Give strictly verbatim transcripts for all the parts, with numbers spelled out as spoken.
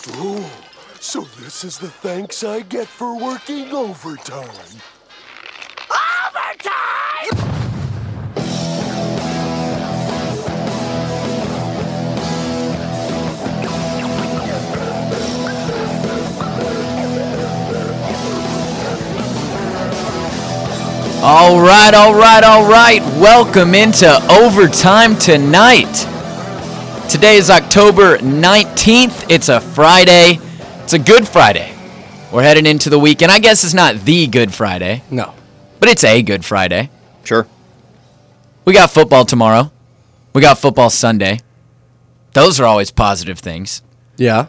Oh, so this is the thanks I get for working overtime. Overtime! All right, all right, all right. Welcome into Overtime tonight. Today is October nineteenth. It's a Friday. It's a Good Friday. We're heading into the weekend. I guess it's not the Good Friday. No. But it's a Good Friday. Sure. We got football tomorrow. We got football Sunday. Those are always positive things. Yeah.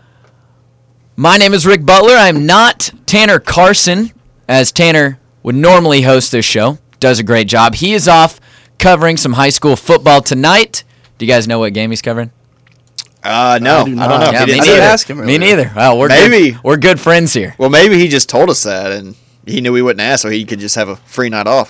My name is Rick Butler. I'm not Tanner Carson, as Tanner would normally host this show. Does a great job. He is off covering some high school football tonight. Do you guys know what game he's covering? Uh, no, I, do I don't know. Yeah, he me didn't neither. Ask him me neither. Well, we're maybe good. We're good friends here. Well, maybe he just told us that, and he knew we wouldn't ask, so he could just have a free night off.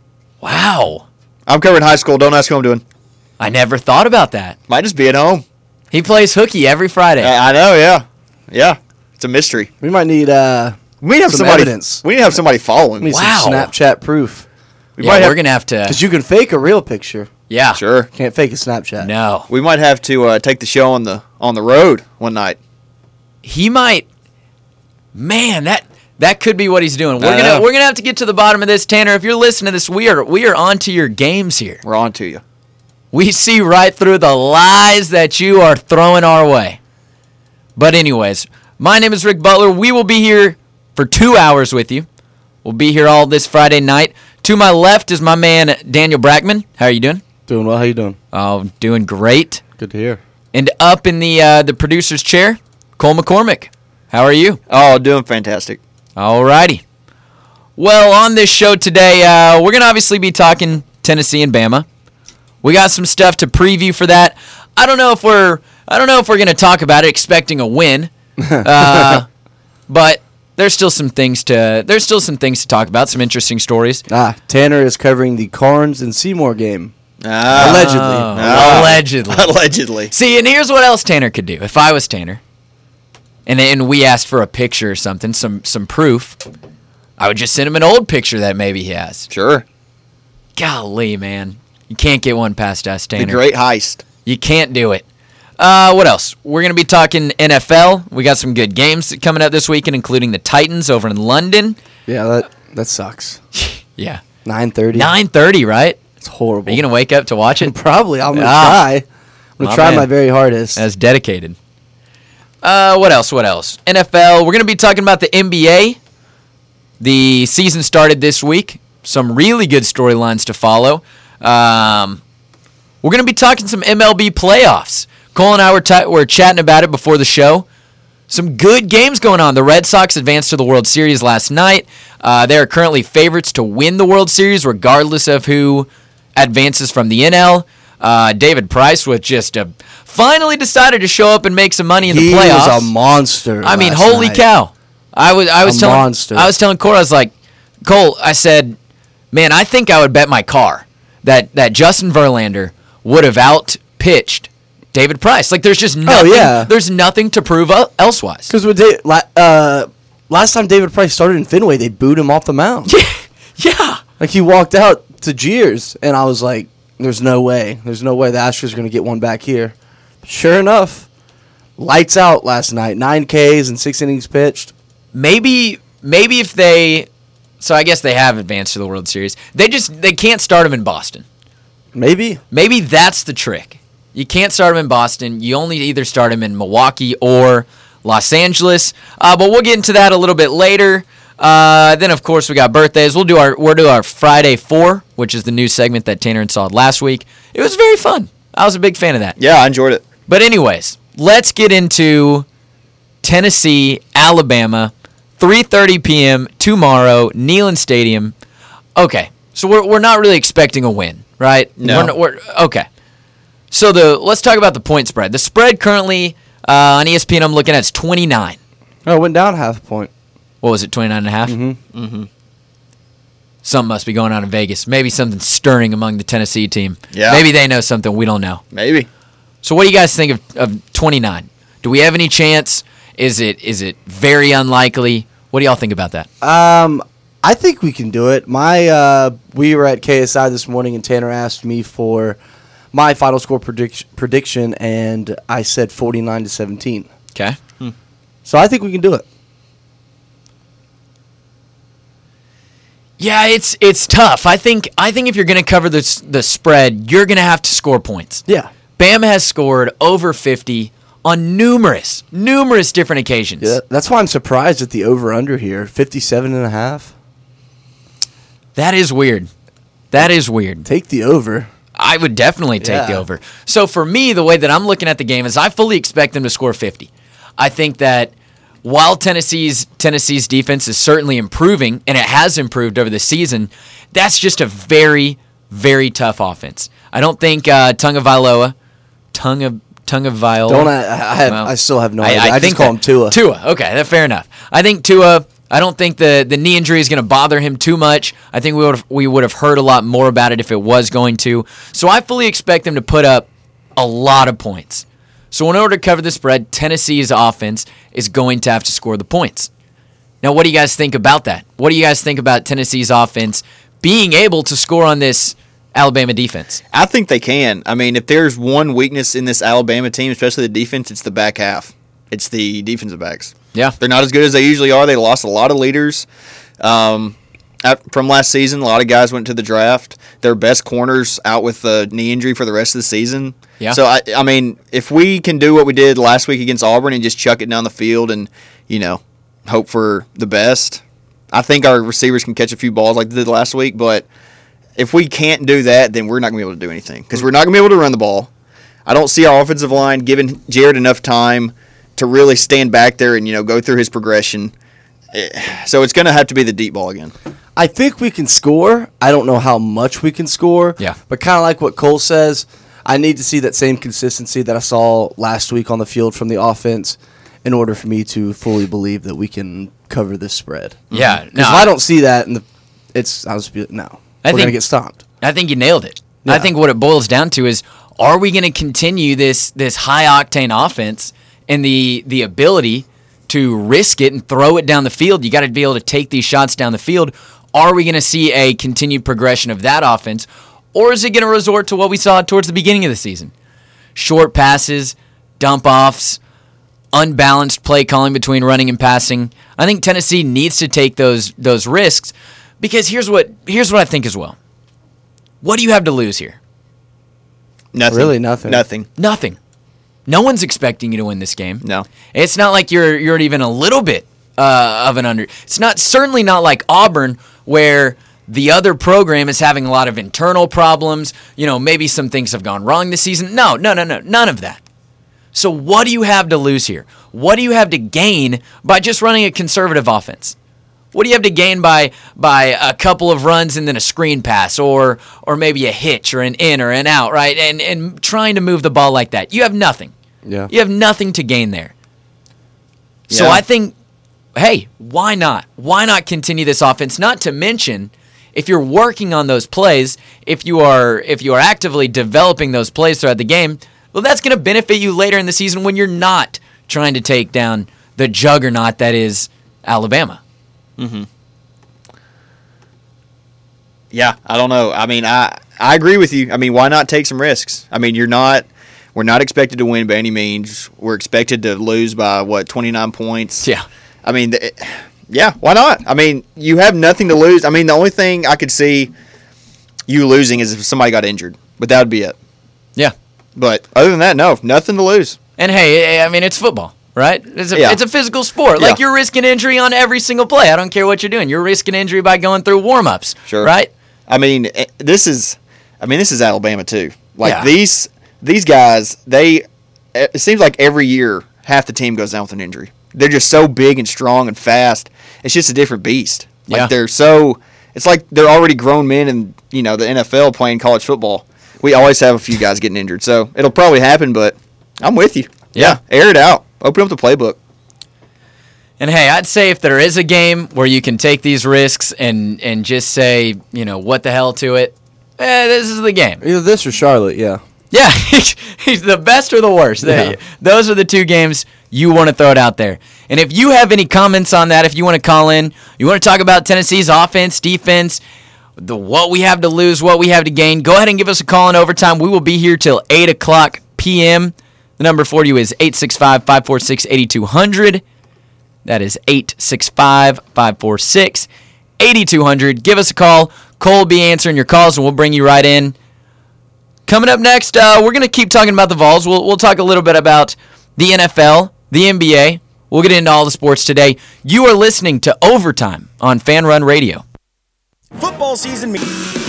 Wow. I'm covering high school. Don't ask who I'm doing. I never thought about that. Might just be at home. He plays hooky every Friday. Uh, I know. Yeah, yeah. It's a mystery. We might need uh. We need to have some somebody. evidence. We need to have somebody following. We need Wow. some Snapchat proof. We yeah, might we're have, gonna have to. Because you can fake a real picture. Yeah. Sure. Can't fake a Snapchat. No. We might have to uh, take the show on the on the road one night. He might. Man, that that could be what he's doing. We're I gonna know. we're gonna have to get to the bottom of this, Tanner. If you're listening to this, we are we are on to your games here. We're on to you. We see right through the lies that you are throwing our way. But anyways, my name is Rick Butler. We will be here for two hours with you. We'll be here all this Friday night. To my left is my man, Daniel Brackman. How are you doing? Doing well. How you doing? Oh, doing great. Good to hear. And up in the uh, the producer's chair, Cole McCormick. How are you? Oh, doing fantastic. All righty. Well, on this show today, uh, we're going to obviously be talking Tennessee and Bama. We got some stuff to preview for that. I don't know if we're I don't know if we're going to talk about it expecting a win. Uh, but there's still some things to there's still some things to talk about, some interesting stories. Ah, Tanner is covering the Carnes and Seymour game. Ah. Allegedly. Ah. Allegedly. Allegedly. See, and here's what else Tanner could do. If I was Tanner, and and we asked for a picture or something, some some proof, I would just send him an old picture that maybe he has. Sure. Golly, man. You can't get one past us, Tanner. The great heist. You can't do it. Uh, what else? We're going to be talking N F L. We got some good games coming up this weekend, including the Titans over in London. Yeah, that that sucks. Yeah. nine thirty. nine thirty, right? It's horrible. Are you going to wake up to watch it? Probably. I'm going to Ah. try. I'm going My to try man. my very hardest. As dedicated. Uh, what else? What else? N F L. We're going to be talking about the N B A. The season started this week. Some really good storylines to follow. Um, we're going to be talking some M L B playoffs. Cole and I were, t- were chatting about it before the show. Some good games going on. The Red Sox advanced to the World Series last night. Uh, they are currently favorites to win the World Series, regardless of who advances from the N L. Uh, David Price with just a, finally decided to show up and make some money in he the playoffs. was a monster. I mean, last holy night. cow! I was I was A telling monster. I was telling Cole, I was like, Cole, I said, man, I think I would bet my car that that Justin Verlander would have out pitched David Price. Like, there's just nothing. yeah. There's nothing to prove el- elsewise. Because with Da- la- uh, last time David Price started in Fenway, they booed him off the mound. Yeah. Like, he walked out to jeers, and I was like, there's no way. There's no way the Astros are going to get one back here. Sure enough, lights out last night. Nine Ks and six innings pitched. Maybe maybe if they, so I guess they have advanced to the World Series. They just they can't start him in Boston. Maybe. Maybe that's the trick. You can't start him in Boston. You only either start him in Milwaukee or Los Angeles. Uh, but we'll get into that a little bit later. Uh, then, of course, we got birthdays. We'll do our we'll do our Friday Four, which is the new segment that Tanner installed last week. It was very fun. I was a big fan of that. Yeah, I enjoyed it. But anyways, let's get into Tennessee, Alabama, three thirty p.m. tomorrow, Neyland Stadium. Okay, so we're we're not really expecting a win, right? No. We're, not- we're, okay. So the let's talk about the point spread. The spread currently uh, on E S P N, I'm looking at it's twenty-nine. Oh, it went down half a point. What was it, twenty-nine and a half? Mm-hmm. Mm-hmm. Something must be going on in Vegas. Maybe something stirring among the Tennessee team. Yeah. Maybe they know something we don't know. Maybe. So what do you guys think of, of twenty-nine? Do we have any chance? Is it is it very unlikely? What do y'all think about that? Um, I think we can do it. My uh, we were at K S I this morning, and Tanner asked me for my final score predict- prediction, and I said forty-nine to seventeen. Okay. So I think we can do it. Yeah, it's it's tough. I think I think if you're going to cover the the spread, you're going to have to score points. Yeah. Bama has scored over fifty on numerous, numerous different occasions. Yeah, that's why I'm surprised at the over-under here, fifty-seven and a half. That is weird. That is weird. Take the over. I would definitely take the Yeah. over. So for me, the way that I'm looking at the game is I fully expect them to score fifty. I think that while Tennessee's Tennessee's defense is certainly improving, and it has improved over the season, that's just a very, very tough offense. I don't think uh, Tagovailoa, Tunga Tagovailoa. Don't I? I, have, Well, I still have no idea. I, think just call that- him Tua. Tua. Okay, that fair enough. I think Tua. I don't think the, the knee injury is going to bother him too much. I think we would we would have heard a lot more about it if it was going to. So I fully expect them to put up a lot of points. So in order to cover the spread, Tennessee's offense is going to have to score the points. Now, what do you guys think about that? What do you guys think about Tennessee's offense being able to score on this Alabama defense? I think they can. I mean, if there's one weakness in this Alabama team, especially the defense, it's the back half. It's the defensive backs. Yeah. They're not as good as they usually are. They lost a lot of leaders um, at, from last season. A lot of guys went to the draft. Their best corners out with the knee injury for the rest of the season. Yeah. So, I, I mean, if we can do what we did last week against Auburn and just chuck it down the field and, you know, hope for the best, I think our receivers can catch a few balls like they did last week. But if we can't do that, then we're not going to be able to do anything because we're not going to be able to run the ball. I don't see our offensive line giving Jared enough time to really stand back there and, you know, go through his progression. So it's going to have to be the deep ball again. I think we can score. I don't know how much we can score. Yeah. But kind of like what Cole says, I need to see that same consistency that I saw last week on the field from the offense in order for me to fully believe that we can cover this spread. Yeah. Because if I don't see that, and it's I'll just be no, I we're think- gonna get stomped. I think you nailed it. I Yeah. think what it boils down to is, are we going to continue this this high octane offense and the the ability to risk it and throw it down the field? You got to be able to take these shots down the field. Are we going to see a continued progression of that offense, or is it going to resort to what we saw towards the beginning of the season? Short passes, dump offs, unbalanced play calling between running and passing. I think Tennessee needs to take those those risks because here's what here's what I think as well. What do you have to lose here? Nothing. Really nothing. Nothing. Nothing. No one's expecting you to win this game. No. It's not like you're you're even a little bit uh, of an under. It's not certainly not like Auburn where the other program is having a lot of internal problems. You know, maybe some things have gone wrong this season. No, no, no, no, none of that. So what do you have to lose here? What do you have to gain by just running a conservative offense? What do you have to gain by by a couple of runs and then a screen pass or or maybe a hitch or an in or an out, right? And and trying to move the ball like that. You have nothing. Yeah. You have nothing to gain there. So Yeah. I think, hey, why not? Why not continue this offense? Not to mention, if you're working on those plays, if you are if you are actively developing those plays throughout the game, well, that's going to benefit you later in the season when you're not trying to take down the juggernaut that is Alabama. Yeah, I don't know. I mean, I I agree with you. I mean, why not take some risks? I mean, you're not we're not expected to win by any means. We're expected to lose by what twenty-nine points. Yeah. I mean, th- yeah, why not? I mean, you have nothing to lose. I mean, the only thing I could see you losing is if somebody got injured, but that would be it. Yeah. But other than that, no, nothing to lose. And hey, I mean, it's football, right? It's a, Yeah. it's a physical sport. Like, Yeah. you're risking injury on every single play. I don't care what you're doing. You're risking injury by going through warm-ups, Sure. right? I mean, eh, this is, I mean, this is Alabama too. Like Yeah. these these guys, they. It seems like every year half the team goes down with an injury. They're just so big and strong and fast. It's just a different beast. Like Yeah. they're so. It's like they're already grown men in you know the N F L playing college football. We always have a few guys getting injured, so it'll probably happen. But I'm with you. Yeah. air it out. Open up the playbook. And hey, I'd say if there is a game where you can take these risks and, and just say, you know, what the hell to it, eh, this is the game. Either this or Charlotte, yeah. Yeah, he's the best or the worst. Yeah. Those are the two games you want to throw it out there. And if you have any comments on that, if you want to call in, you want to talk about Tennessee's offense, defense, the what we have to lose, what we have to gain, go ahead and give us a call in overtime. We will be here till eight o'clock p.m. The number for you is eight six five, five four six, eight two zero zero. That is eight six five, five four six, eight two zero zero. Give us a call. Cole will be answering your calls, and we'll bring you right in. Coming up next, uh, we're going to keep talking about the Vols. We'll, we'll talk a little bit about the N F L, the N B A. We'll get into all the sports today. You are listening to Overtime on Fan Run Radio. Football season. Me-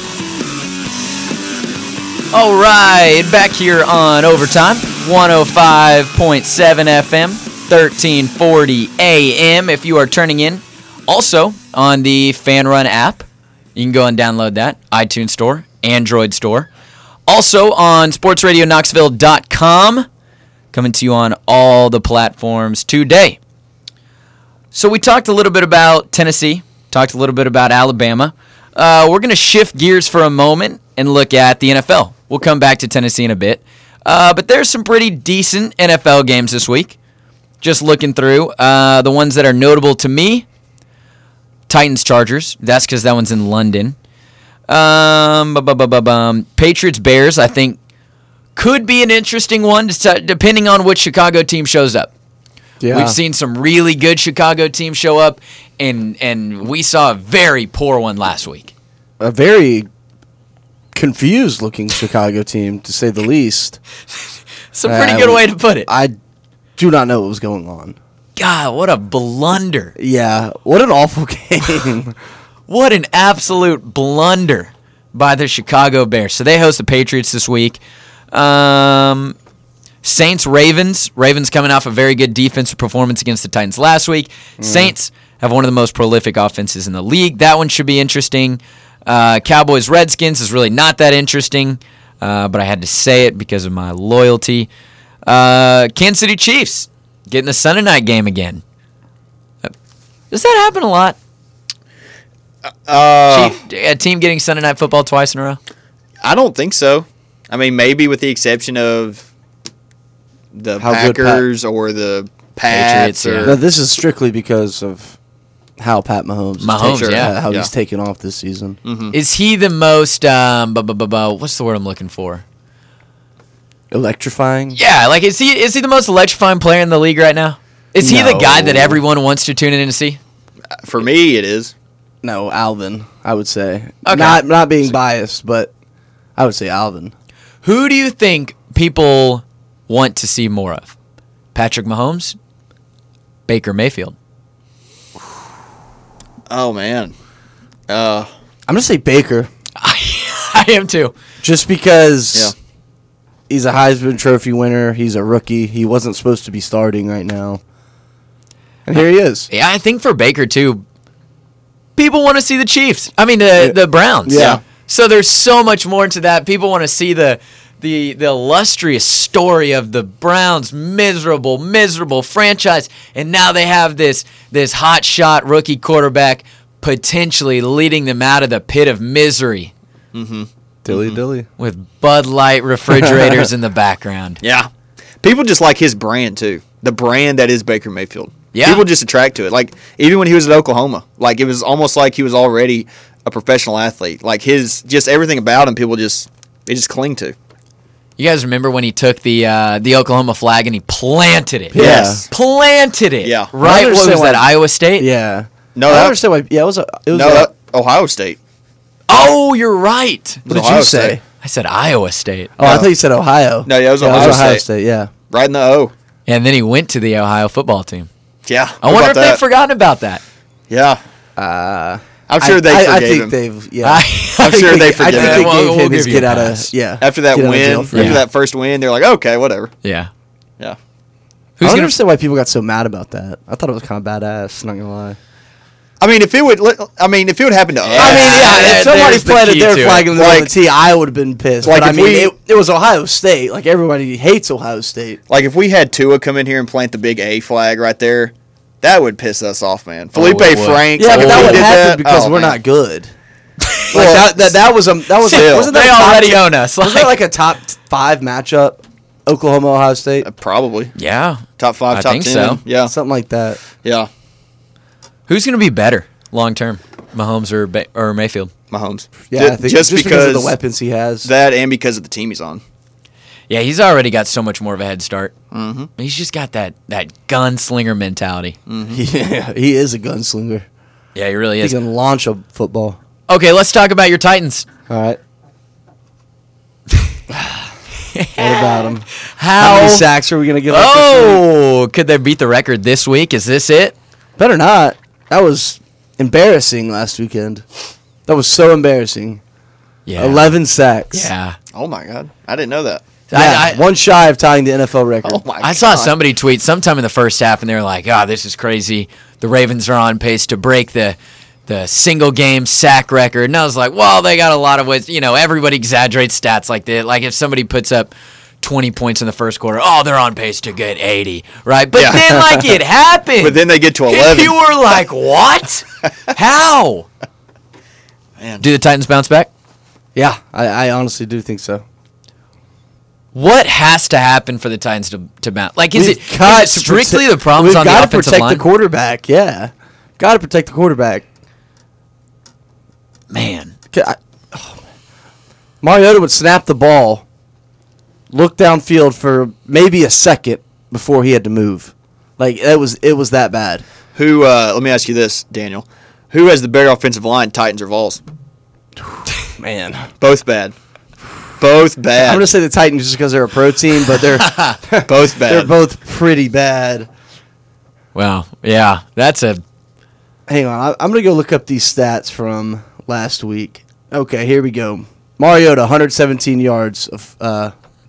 All right, back here on Overtime, one oh five point seven F M, thirteen forty A M if you are turning in. Also, on the Fan Run app, you can go and download that, iTunes Store, Android Store. Also on sports radio knoxville dot com, coming to you on all the platforms today. So we talked a little bit about Tennessee, talked a little bit about Alabama. Uh, we're going to shift gears for a moment and look at the N F L. We'll come back to Tennessee in a bit. Uh, but there's some pretty decent N F L games this week. Just looking through. Uh, the ones that are notable to me, Titans-Chargers. That's because that one's in London. Um, bu-bu-bu-bu-bum. Patriots-Bears, I think, could be an interesting one, depending on which Chicago team shows up. Yeah. We've seen some really good Chicago teams show up, and and we saw a very poor one last week. A very confused-looking Chicago team, to say the least. It's a pretty Uh, good way to put it. I do not know what was going on. God, what a blunder. Yeah, what an awful game. What an absolute blunder by the Chicago Bears. So they host the Patriots this week. Um, Saints, Ravens. Ravens coming off a very good defensive performance against the Titans last week. Mm. Saints have one of the most prolific offenses in the league. That one should be interesting. Uh, Cowboys, Redskins is really not that interesting, uh, but I had to say it because of my loyalty. Uh, Kansas City Chiefs getting the Sunday night game again. Does that happen a lot? Uh, Chief, a team getting Sunday night football twice in a row? I don't think so. I mean, maybe with the exception of the How good Pat- Packers or the Pats. Patriots, yeah. Or, No, this is strictly because of how Pat Mahomes, is Mahomes, taking- yeah. how Yeah. he's taken off this season. Mm-hmm. Is he the most, um, bu- bu- bu- bu- what's the word I'm looking for? Electrifying. Yeah, like, is he is he the most electrifying player in the league right now? Is he the No. guy that everyone wants to tune in to see? For me, it is. No, Alvin, I would say. Okay. Not not being biased, but I would say Alvin. Who do you think people want to see more of? Patrick Mahomes? Baker Mayfield? Oh, man. Uh, I'm going to say Baker, I, I am too. just because Yeah. he's a Heisman Trophy winner. He's a rookie. He wasn't supposed to be starting right now. And here he is. Yeah, I think for Baker too, people want to see the Chiefs. I mean, the the Browns. Yeah. So there's so much more into that. People want to see the the the illustrious story of the Browns' miserable, miserable franchise, and now they have this this hot shot rookie quarterback potentially leading them out of the pit of misery Dilly dilly. with Bud Light refrigerators in the background. yeah. People just like his brand, too. The brand that is Baker Mayfield. Yeah. People just attract to it. Like, even when he was at Oklahoma, like, it was almost like he was already a professional athlete. Like, his, just everything about him, people just, they just cling to. You guys remember when he took the uh, the Oklahoma flag and he planted it? Yes. Planted it. Yeah. Right? I What was understand that, why- Iowa State? Yeah. No, I that- don't understand why. Yeah, it was a. It was No, a, that, Ohio State. Oh, you're right. what did Ohio you State. say? I said Iowa State. Oh, I No. thought you said Ohio. No, yeah, it was yeah, Ohio it was Ohio State. State. Yeah. Right in the O. And then he went to the Ohio football team. Yeah. I how wonder if about they've that? forgotten about that. Yeah. Uh, I'm sure I, they I, forgave I think him. they've. Yeah. I- I'm sure they I forgave think him. they We'll- gave we'll him his give you get a out of. pass. Yeah. After that get out of win, jail after free. Yeah. that first win, they're like, okay, whatever. Yeah. Yeah. I Who's don't gonna? understand why people got so mad about that. I thought it was kind of badass. Not gonna lie. I mean, if it would, I mean, if it would happen to us, Yeah. I mean, yeah, there- if somebody there's the planted key their to flag it. in the middle of Like- the tee, I would have been pissed. like but I if mean, we- it, it was Ohio State. Like everybody hates Ohio State. like if we had Tua come in here and plant the big A flag right there, that would piss us off, man. Felipe it would. Franks, Yeah, like, but if that he would did happen that, because oh, we're man. not good. Like that, that that was a that was Still. wasn't that They a top already t- own us. Wasn't that like a top t- five matchup? Oklahoma, Ohio State, Uh, Probably Yeah. top five, I top think ten. so. Yeah, something like that. yeah. Who's going to be better long term, Mahomes or ba- or Mayfield? Mahomes. Yeah, Ju- I think just, just because, because of the weapons he has. that and because of the team he's on. Yeah, he's already got so much more of a head start. Mm-hmm. He's just got that that gunslinger mentality. Yeah, he is a gunslinger. Yeah, he really He is. can launch a football. Okay, let's talk about your Titans. All right. What about him? How? How many sacks are we gonna give up this week? Oh, could they beat the record this week? Is this it? Better not. That was embarrassing last weekend. That was so embarrassing. Yeah. Eleven sacks. Yeah. Oh my god, I didn't know that. Yeah, I, I, one shy of tying the N F L record. Oh my. I saw God. somebody tweet sometime in the first half, and they were like, "Oh, this is crazy. The Ravens are on pace to break the the single game sack record." And I was like, "Well, they got a lot of ways. You know, everybody exaggerates stats like that. Like if somebody puts up twenty points in the first quarter, oh, they're on pace to get eighty, right? But Yeah. then, like, it happened. But then they get to And eleven. you were like, what? How? Man. Do the Titans bounce back? Yeah, I, I honestly do think so. What has to happen for the Titans to, to bounce? Like, is We've it, got is it to strictly prote- the problems we've on the gotta offensive protect line? the quarterback. Yeah, got to protect the quarterback. Man. Ca- I- oh, man. Mariota would snap the ball, look downfield for maybe a second before he had to move. Like it was, it was that bad. Who? Uh, let me ask you this, Daniel. Who has the better offensive line, Titans or Vols? Man, Both bad. Both bad. I'm gonna say the Titans just because they're a pro team, but they're Both bad. they're both pretty bad. Well, yeah, that's a Hang on, I, I'm gonna go look up these stats from last week. Okay, here we go. Mariota, one hundred seventeen yards of uh,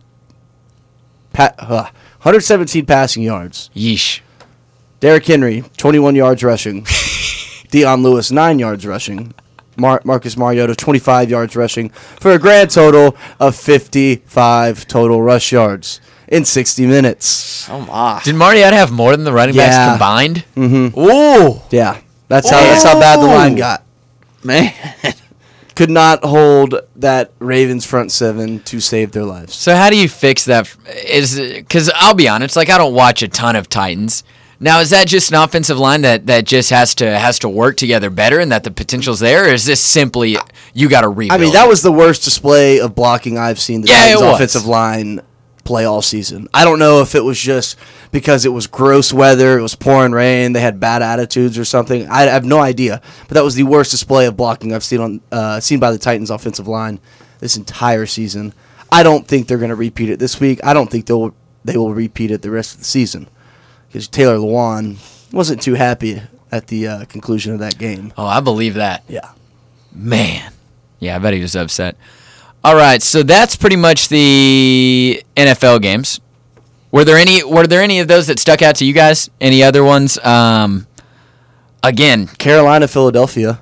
pa- uh, one hundred seventeen passing yards. yeesh. Derrick Henry, twenty-one yards rushing. Deion Lewis, nine yards rushing. Mar- Marcus Mariota, twenty-five yards rushing for a grand total of fifty-five total rush yards in sixty minutes. oh my. Did Mariota have more than the running Yeah. backs combined? Mm-hmm. Ooh. Yeah, that's how that's how bad the line got. Man. Could not hold that Ravens front seven to save their lives. So how do you fix that? Is because I'll be honest, like I don't watch a ton of Titans. Now, is that just an offensive line that, that just has to has to work together better, and that the potential's there, or is this simply you got to rebuild? I mean, that was the worst display of blocking I've seen the Yeah, Titans it was. offensive line play all season. I don't know if it was just because it was gross weather, it was pouring rain, they had bad attitudes or something. I have no idea, but that was the worst display of blocking I've seen on uh, seen by the Titans offensive line this entire season. I don't think they're going to repeat it this week. I don't think they'll they will repeat it the rest of the season because Taylor Lewan wasn't too happy at the uh, conclusion of that game. Oh, I believe that. Yeah. Man. Yeah, I bet he was upset. All right, so that's pretty much the N F L games. Were there any were there any of those that stuck out to you guys? Any other ones? Um, again, Carolina, Philadelphia.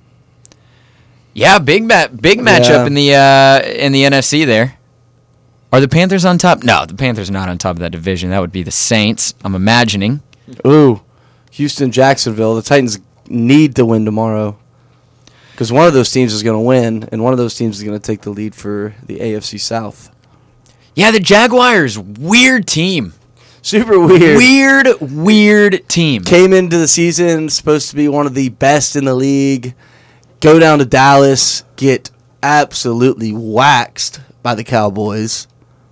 yeah, big ma- big matchup Yeah. in the uh, in the N F C there. Are the Panthers on top? No, the Panthers are not on top of that division. That would be the Saints, I'm imagining. Ooh, Houston, Jacksonville. The Titans need to win tomorrow because one of those teams is going to win, and one of those teams is going to take the lead for the A F C South. Yeah, the Jaguars, weird team. Super weird. Weird, weird team. Came into the season supposed to be one of the best in the league. Go down to Dallas, get absolutely waxed by the Cowboys.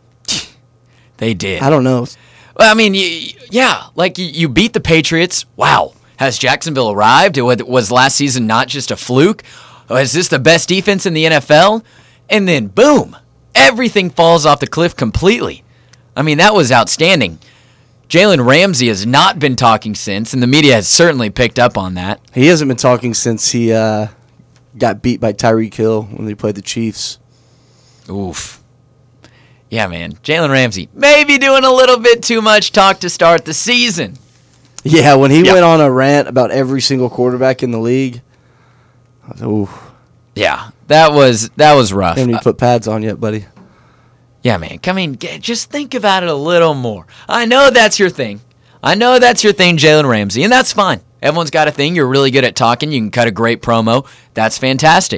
They did. I don't know. Well, I mean, you, yeah, like you, you beat the Patriots. Wow. Has Jacksonville arrived? It was, was last season not just a fluke? Is this the best defense in the N F L? And then, boom, everything falls off the cliff completely. I mean, that was outstanding. Jalen Ramsey has not been talking since, and the media has certainly picked up on that. He hasn't been talking since he uh, got beat by Tyreek Hill when they played the Chiefs. Oof. Yeah, man. Jalen Ramsey maybe doing a little bit too much talk to start the season. Yeah, when he Yeah. went on a rant about every single quarterback in the league, I was, ooh, Yeah, that was that was rough. haven't even put pads on yet, buddy. Yeah, man. I mean, g- just think about it a little more. I know that's your thing. I know that's your thing, Jalen Ramsey, and that's fine. Everyone's got a thing. You're really good at talking. You can cut a great promo. That's fantastic.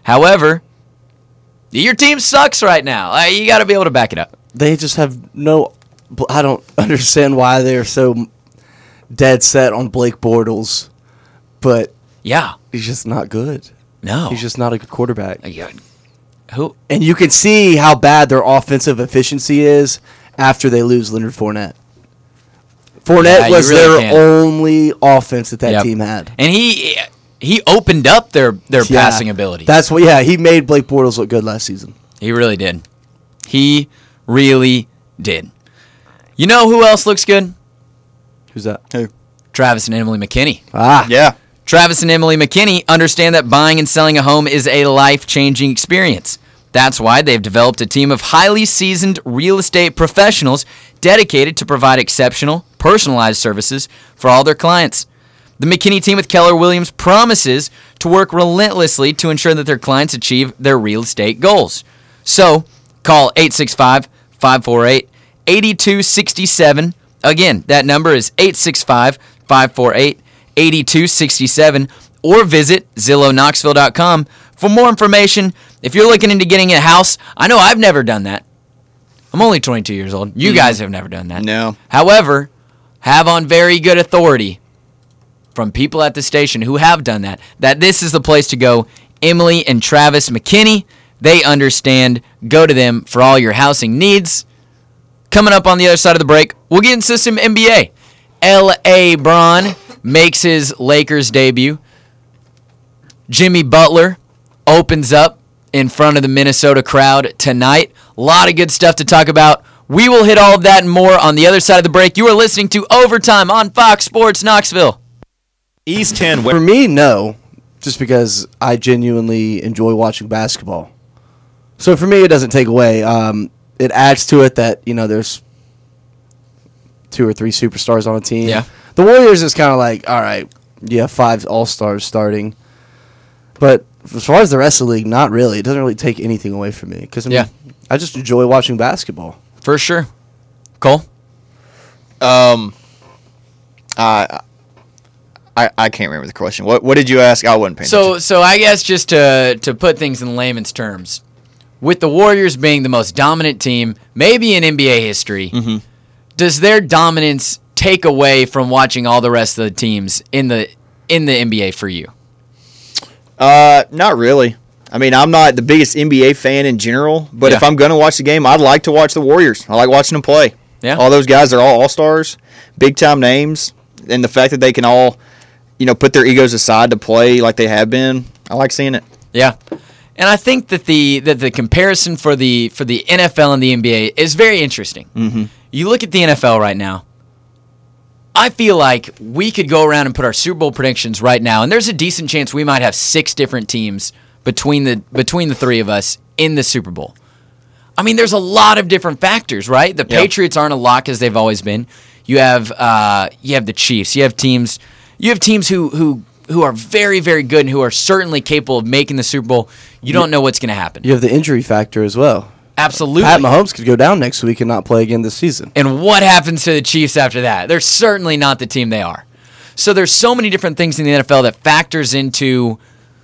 However, your team sucks right now. Uh, you got to be able to back it up. They just have no. I don't understand why they're so dead set on Blake Bortles, but Yeah. he's just not good. No. He's just not a good quarterback. Uh, yeah. Who? And you can see how bad their offensive efficiency is after they lose Leonard Fournette. Fournette Yeah, you was really their can. only offense that that Yep. team had. And he he opened up their, their Yeah. passing ability. That's what. Yeah, he made Blake Bortles look good last season. He really did. He really did. You know who else looks good? Who's that? Who? Travis and Emily McKinney. Ah, Yeah. Travis and Emily McKinney understand that buying and selling a home is a life-changing experience. That's why they've developed a team of highly seasoned real estate professionals dedicated to provide exceptional, personalized services for all their clients. The McKinney team with Keller Williams promises to work relentlessly to ensure that their clients achieve their real estate goals. So, call eight six five, five four eight, eight two six seven. Again, that number is eight six five, five four eight, eight two six seven, or visit Zillow Knoxville dot com for more information. If you're looking into getting a house, I know I've never done that. I'm only twenty-two years old. You guys have never done that. No. However, have on very good authority from people at the station who have done that, that this is the place to go. Emily and Travis McKinney, they understand. Go to them for all your housing needs. Coming up on the other side of the break, we'll get into some N B A. L A Bron makes his Lakers debut. Jimmy Butler opens up in front of the Minnesota crowd tonight. A lot of good stuff to talk about. We will hit all of that and more on the other side of the break. You are listening to Overtime on Fox Sports Knoxville. East ten, For West. me, no, just because I genuinely enjoy watching basketball. So for me, it doesn't take away. Um, it adds to it that, you know, there's two or three superstars on a team. Yeah. The Warriors is kind of like, all right, you have five all-stars starting. But as far as the rest of the league, not really. It doesn't really take anything away from me. Because I, mean, Yeah. I just enjoy watching basketball. For sure. Cole? Um, I, I I can't remember the question. What what did you ask? I wasn't paying So, attention. so I guess just to to put things in layman's terms, with the Warriors being the most dominant team, maybe in N B A history, does their dominance take away from watching all the rest of the teams in the in the N B A for you? Uh, not really. I mean, I'm not the biggest N B A fan in general, but if Yeah. I'm going to watch the game, I'd like to watch the Warriors. I like watching them play. Yeah. All those guys are all all-stars, big-time names, and the fact that they can all, you know, put their egos aside to play like they have been, I like seeing it. Yeah. And I think that the that the comparison for the for the N F L and the N B A is very interesting. Mm-hmm. You look at the N F L right now. I feel like we could go around and put our Super Bowl predictions right now, and there's a decent chance we might have six different teams between the between the three of us in the Super Bowl. I mean, there's a lot of different factors, right? The Yep. Patriots aren't a lock as they've always been. You have uh, you have the Chiefs. You have teams. You have teams who who who are very very good and who are certainly capable of making the Super Bowl. You don't know what's going to happen. You have the injury factor as well. Absolutely. Pat Mahomes could go down next week and not play again this season. And what happens to the Chiefs after that? They're certainly not the team they are. So there's so many different things in the N F L that factors into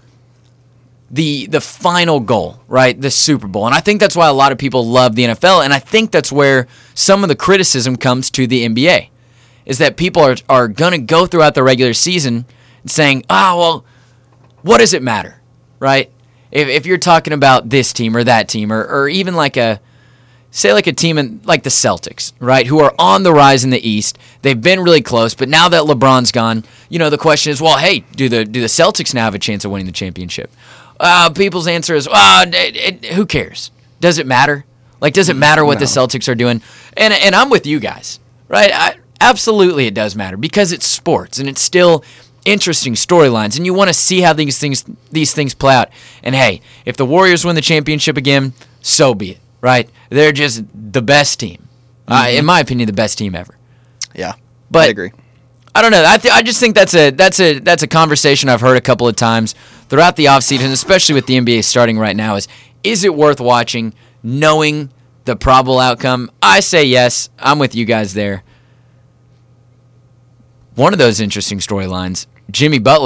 the the final goal, right? The Super Bowl. And I think that's why a lot of people love the N F L, and I think that's where some of the criticism comes to the N B A. Is that people are are going to go throughout the regular season saying, "Ah, well, what does it matter?" Right? If if you're talking about this team or that team or or even like a say like a team in, like the Celtics, right, who are on the rise in the East. They've been really close, but now that LeBron's gone, you know, the question is, well, hey, do the do the Celtics now have a chance of winning the championship? Uh, people's answer is, well, it, it, who cares? Does it matter? Like, does it matter what the Celtics are doing? And and I'm with you guys, right? I, absolutely, it does matter because it's sports and it's still interesting storylines, and you want to see how these things these things play out. And hey, if the Warriors win the championship again, so be it. Right? They're just the best team. Uh, in my opinion, the best team ever. Yeah, But I agree. I don't know. I, th- I just think that's a that's a that's a conversation I've heard a couple of times throughout the offseason, especially with the N B A starting right now, is is it worth watching knowing the probable outcome? I say yes. I'm with you guys there. One of those interesting storylines, Jimmy Butler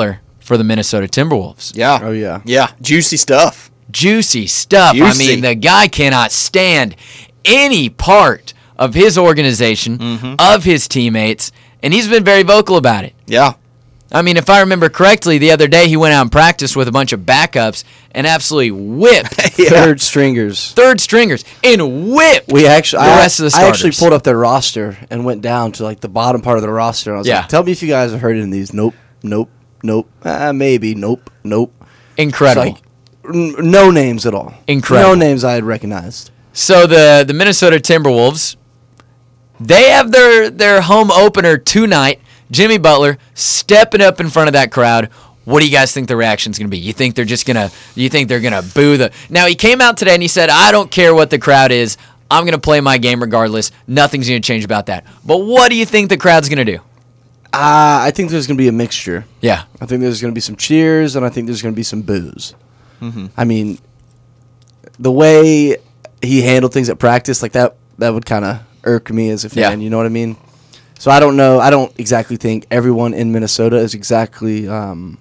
for the Minnesota Timberwolves. Yeah. Oh, yeah. Yeah. Juicy stuff. Juicy stuff. Juicy. I mean, the guy cannot stand any part of his organization, Mm-hmm. of his teammates, and he's been very vocal about it. Yeah. I mean, if I remember correctly, the other day he went out and practiced with a bunch of backups and absolutely whipped Third stringers. third stringers and whipped We actually, the I, rest of the I actually starters. pulled up their roster and went down to like the bottom part of the roster. And I was Yeah. like, "Tell me if you guys have heard any of these." Nope, nope, nope. Uh, maybe. Nope, nope. Incredible. It's like, n- no names at all. Incredible. No names I had recognized. So the the Minnesota Timberwolves, they have their their home opener tonight. Jimmy Butler stepping up in front of that crowd. What do you guys think the reaction's going to be? You think they're just going to you think they're going to boo the Now he came out today and he said, "I don't care what the crowd is. I'm going to play my game regardless. Nothing's going to change about that." But what do you think the crowd's going to do? Uh, I think there's going to be a mixture. Yeah. I think there's going to be some cheers, and I think there's going to be some boos. Mm-hmm. I mean, the way he handled things at practice, like that, that would kind of irk me as a fan. Yeah. You know what I mean? So I don't know. I don't exactly think everyone in Minnesota is exactly um,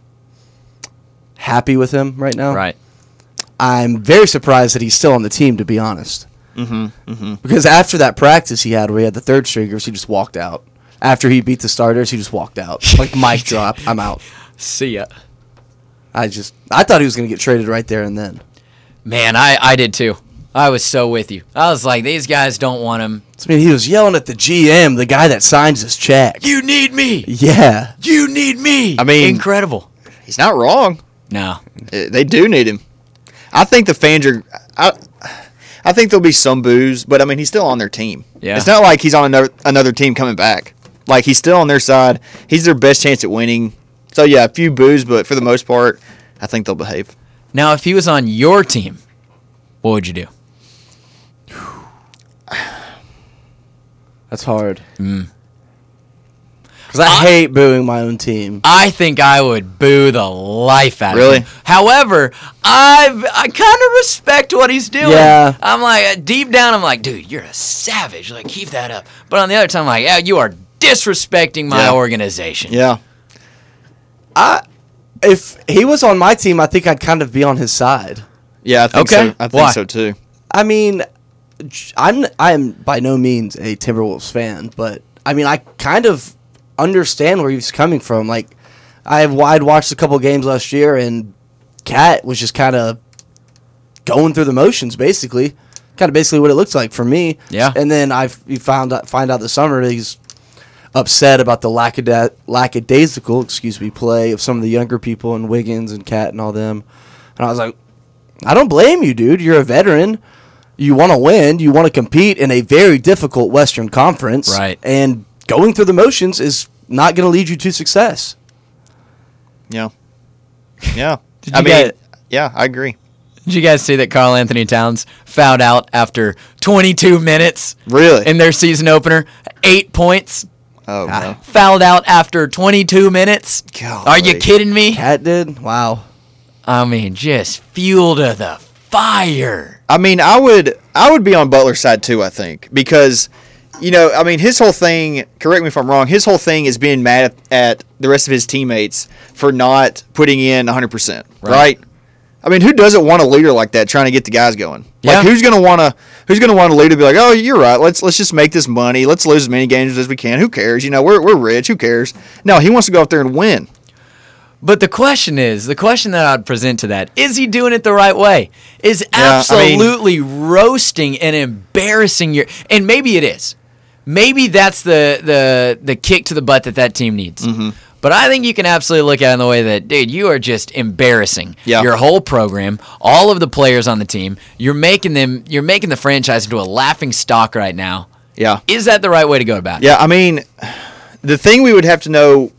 happy with him right now. Right. I'm very surprised that he's still on the team, to be honest. Mm-hmm. Mm-hmm. Because after that practice he had where he had the third stringers, he just walked out. After he beat the starters, he just walked out. Like, mic drop, I'm out. See ya. I just, I thought he was going to get traded right there and then. Man, I, I did too. I was so with you. I was like, these guys don't want him. I mean, he was yelling at the G M, the guy that signs his check. You need me. Yeah. You need me. I mean- incredible. He's not wrong. No. Uh, They do need him. I think the fans are. I, I think there'll be some boos, but I mean, he's still on their team. Yeah. It's not like he's on another another team coming back. Like, he's still on their side. He's their best chance at winning. So yeah, a few boos, but for the most part, I think they'll behave. Now, if he was on your team, what would you do? That's hard. Mm. Because I, hate booing my own team. I think I would boo the life out Really? of him. However, I've, I kind of respect what he's doing. Yeah. I'm like, deep down, I'm like, dude, you're a savage. Like, keep that up. But on the other time, I'm like, yeah, you are disrespecting my Yeah. organization. Yeah. I, if he was on my team, I think I'd kind of be on his side. Yeah, I think Okay. so. I think Why? so too. I mean, j- I'm I am by no means a Timberwolves fan, but I mean, I kind of understand where he's coming from. Like, I've I'd watched a couple games last year, and Cat was just kind of going through the motions, basically. Kind of basically what it looks like for me. Yeah. And then I found out find out this summer that he's upset about the lackada- lackadaisical, excuse me, play of some of the younger people and Wiggins and Cat and all them. And I was like, I don't blame you, dude. You're a veteran. You want to win. You want to compete in a very difficult Western Conference. Right. And going through the motions is not going to lead you to success. Yeah. Yeah. Did I you mean, get- yeah, I agree. Did you guys see that Karl Anthony Towns fouled out after twenty-two minutes Really? in their season opener? Eight points. oh, no. Fouled out after twenty-two minutes. Golly. Are you kidding me? Cat did? Wow. I mean, just fuel to the fire. I mean, I would I would be on Butler's side too, I think, because, you know, I mean, his whole thing, correct me if I'm wrong, his whole thing is being mad at, at the rest of his teammates for not putting in one hundred percent, right? Right. I mean, who doesn't want a leader like that trying to get the guys going? Yeah. Like, who's going to want to who's going to want a leader to be like, "Oh, you're right. Let's let's just make this money. Let's lose as many games as we can. Who cares? You know, we're we're rich. Who cares?" No, he wants to go out there and win. But the question is, the question that I'd present to that, is he doing it the right way? Is Yeah, I mean- absolutely roasting and embarrassing your, and maybe it is. Maybe that's the the the kick to the butt that that team needs. Mm-hmm. But I think you can absolutely look at it in the way that, dude, you are just embarrassing Yeah. your whole program, all of the players on the team. You're making them, you're making the franchise into a laughing stock right now. Yeah. Is that the right way to go about it? Yeah, I mean, the thing we would have to know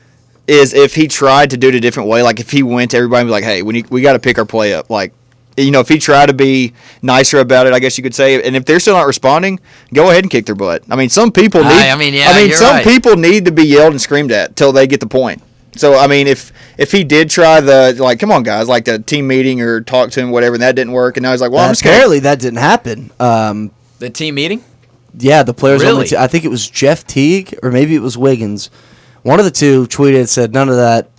is if he tried to do it a different way. Like, if he went to everybody and be like, "Hey, we need, we got to pick our play up." Like, you know, if he tried to be nicer about it, I guess you could say. And if they're still not responding, go ahead and kick their butt. I mean, some people need. I- I mean, yeah, I mean, you're some right. people need to be yelled and screamed at till they get the point. So, I mean, if if he did try the like, come on, guys, like the team meeting or talk to him, whatever, and that didn't work, and now he's like, well, I'm Uh, just gonna, apparently that didn't happen. Um, The team meeting? yeah, the players on Really? the team. I think it was Jeff Teague or maybe it was Wiggins. One of the two tweeted, said none of that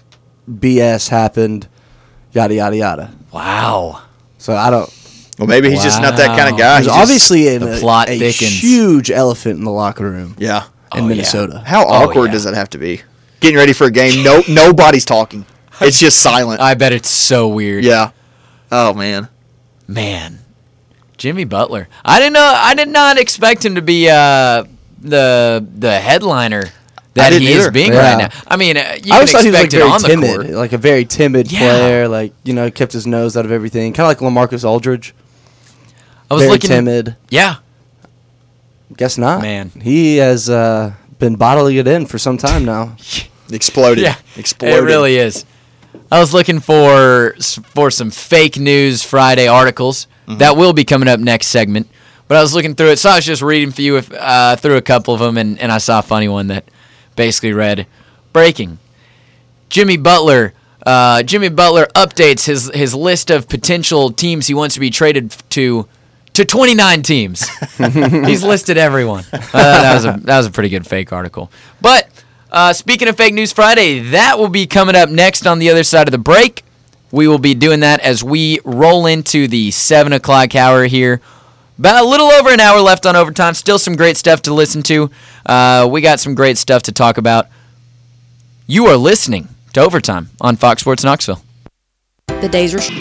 B S happened, yada, yada, yada. Wow. So I don't. Well, maybe he's just not that kind Wow. of guy. There's He's just- obviously an, the a, plot a thickens. huge elephant in the locker room yeah. in Oh, Minnesota. yeah. How Oh, awkward yeah. does that have to be? Getting ready for a game, no, nobody's talking. It's just silent. I bet it's so weird. Yeah. Oh man. Man. Jimmy Butler. I didn't know. I did not expect him to be uh, the the headliner that didn't he is either. being Yeah. right now. I mean, uh, you I always could thought he was like expect it very on the timid, court. like a very timid Yeah. player. Like you know, kept his nose out of everything, kind of like LaMarcus Aldridge. I was very looking. timid. Yeah. Guess not. Man. he has uh, been bottling it in for some time now. Exploded. Yeah. Exploded. It really is. I was looking for for some fake news Friday articles that will be coming up next segment. But I was looking through it, so I was just reading for you if, uh, through a couple of them, and, and I saw a funny one that basically read, "Breaking: Jimmy Butler. Uh, Jimmy Butler updates his his list of potential teams he wants to be traded to to twenty-nine teams. He's listed everyone. Uh, that was a that was a pretty good fake article. But uh, speaking of Fake News Friday, that will be coming up next on the other side of the break. We will be doing that as we roll into the seven o'clock hour here. About a little over an hour left on overtime. Still some great stuff to listen to. Uh, we got some great stuff to talk about. You are listening to Overtime on Fox Sports Knoxville. The days are.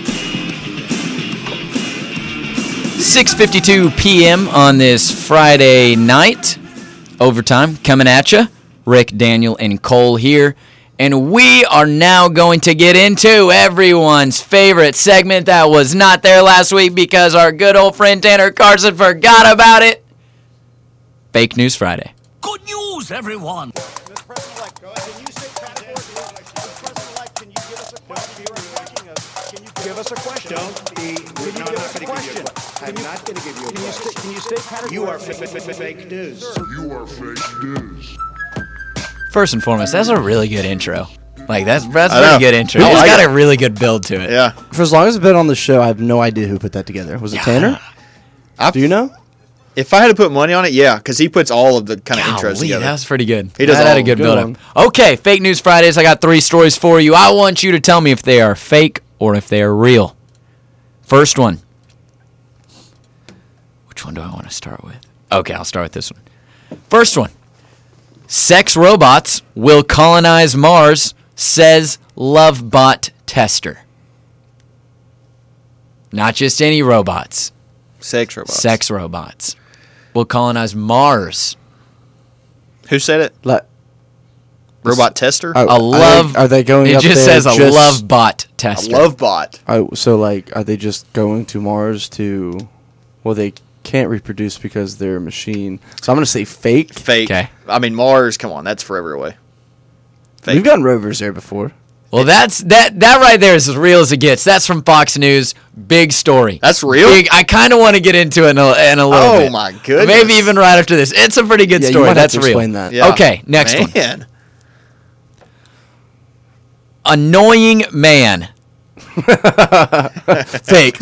six fifty-two p.m. on this Friday night. Overtime coming at you. Rick, Daniel, and Cole here. And we are now going to get into everyone's favorite segment that was not there last week because our good old friend Tanner Carson forgot about it. Fake News Friday. Good news, everyone. Give us a question. Don't be. Can you give us a question? I'm not going to give you a question. Can you state category? You are fake news. You are fake news. First and foremost, that's a really good intro. Like, that's that's a I know. really good intro. I It's like got it. a really good build to it. Yeah. For as long as I've been on the show, I have no idea who put that together. Was it Tanner? I, Do you know? If I had to put money on it, yeah, because he puts all of the kind of intros Golly, together. that was pretty good. He does that had all a good good build one. up. Okay, Fake News Fridays. I got three stories for you. I want you to tell me if they are fake or if they are real. First one. Which one do I want to start with? Okay, I'll start with this one. First one. Sex robots will colonize Mars, says LoveBot tester. Not just any robots. Sex robots. Sex robots will colonize Mars. Who said it? Like, Robot tester? oh, A are love. They, are they going It up just there says a just- love bot A tester. love bot. Oh, so like, are they just going to Mars to? Well, they can't reproduce because they're a machine. So I'm gonna say fake. Fake. Okay. I mean, Mars, come on, that's forever away. Fake. We've gotten rovers there before. Well, that's that. That right there is as real as it gets. That's from Fox News. Big story. That's real? Big. I kind of want to get into it in a, in a little Oh, bit. my goodness. Maybe even right after this. It's a pretty good Yeah, you story. might have That's to real. explain that. Yeah. Okay, next one. Man. Annoying man. Fake.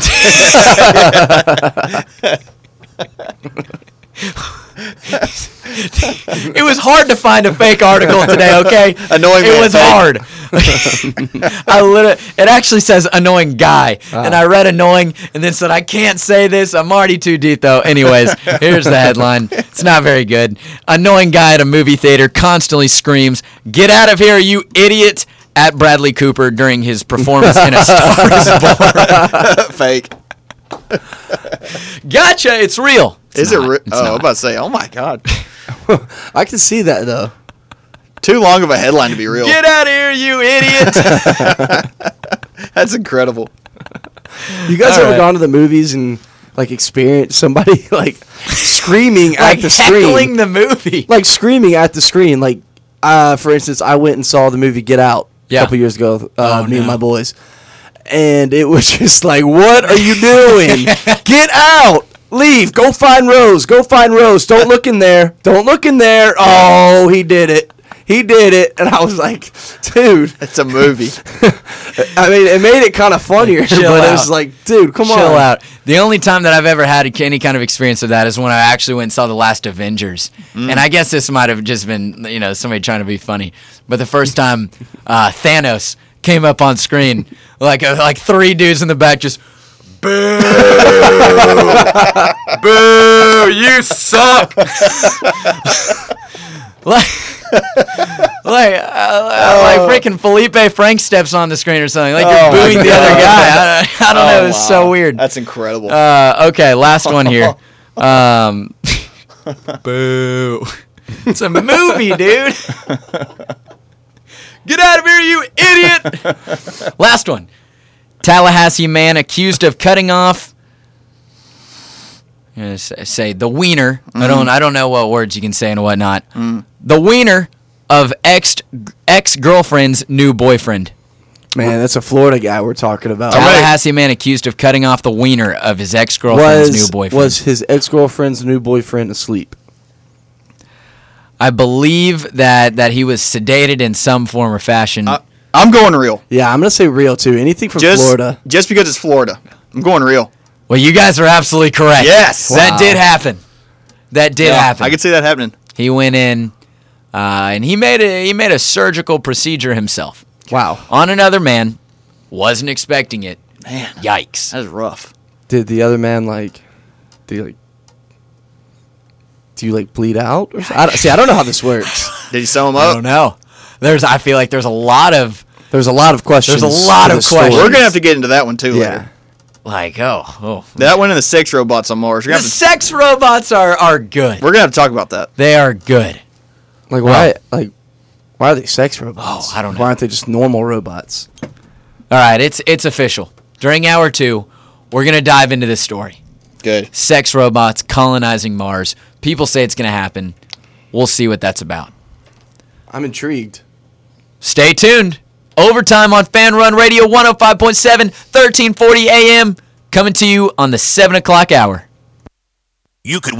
It was hard to find a fake article today. Okay, Annoying It man, was fake. hard. I literally. It actually says annoying guy, and I read annoying, and then said I can't say this. I'm already too deep though. Anyways, here's the headline. It's not very good. Annoying guy at a movie theater constantly screams, "Get out of here, you idiot!" at Bradley Cooper during his performance in A Star Is Born. Fake. Gotcha. It's real. It's Is not. it real? It's Oh, not. I'm about to say, oh my God. I can see that though. Too long of a headline to be real. Get out of here, you idiot! That's incredible. You guys All ever right. gone to the movies and like experienced somebody like screaming like at the heckling screen? the movie. Like screaming at the screen. Like, uh, for instance, I went and saw the movie Get Out Yeah. a couple years ago. Uh, Oh, me and no. my boys, and it was just like, "What are you doing? Get out! Leave! Go find Rose! Go find Rose! Don't look in there! Don't look in there!" Oh, he did it! He did it! And I was like, "Dude." It's a movie. I mean, it made it kind of funnier, but Chill it was out. like, "Dude, come Chill on!" out. The only time that I've ever had any kind of experience of that is when I actually went and saw the last Avengers. Mm. And I guess this might have just been, you know, somebody trying to be funny. But the first time uh, Thanos came up on screen. Like uh, like three dudes in the back just, boo, boo, you suck. like, like, uh, like freaking Felipe Frank steps on the screen or something. Like you're Oh, booing my the other God. guy. I, I don't know. Oh, It was wow. so weird. That's incredible. Uh, okay, last one here. Um, boo. It's a movie, dude. Get out of here, you idiot. Last one. Tallahassee man accused of cutting off, I'm gonna say, say the wiener. Mm. I don't I don't know what words you can say and whatnot. Mm. The wiener of ex ex girlfriend's new boyfriend. Man, that's a Florida guy we're talking about. Tallahassee man accused of cutting off the wiener of his ex girlfriend's new Was, boyfriend. was his ex-girlfriend's new boyfriend asleep? I believe that that he was sedated in some form or fashion. I, I'm going real. Yeah, I'm going to say real, too. Anything from Just, Florida. Just because it's Florida. I'm going real. Well, you guys are absolutely correct. Yes. That Wow. did happen. That did Yeah, happen. I could see that happening. He went in, uh, and he made a he made a surgical procedure himself Wow. on another man. Wasn't expecting it. Man, Yikes! that's rough. Did the other man, like, do you, like, do you, like, bleed out? Or something? I don't, see, I don't know how this works. Did you sew him I up? don't know. There's I feel like there's a lot of There's a lot of questions. There's a lot to of this story. questions. We're gonna have to get into that one too Yeah. later. like oh oh. That one and the sex robots on Mars. We're The gonna, have to, sex robots are are good. we're gonna have to talk about that. They are good. Like, why, like, why are they sex robots? Oh, I don't know. Why aren't they just normal robots? All right, it's it's official. During hour two, we're gonna dive into this story. Good. Sex robots colonizing Mars. People say it's gonna happen. We'll see what that's about. I'm intrigued. Stay tuned. Overtime on Fan Run Radio one oh five point seven, thirteen forty A M. Coming to you on the seven o'clock hour. You could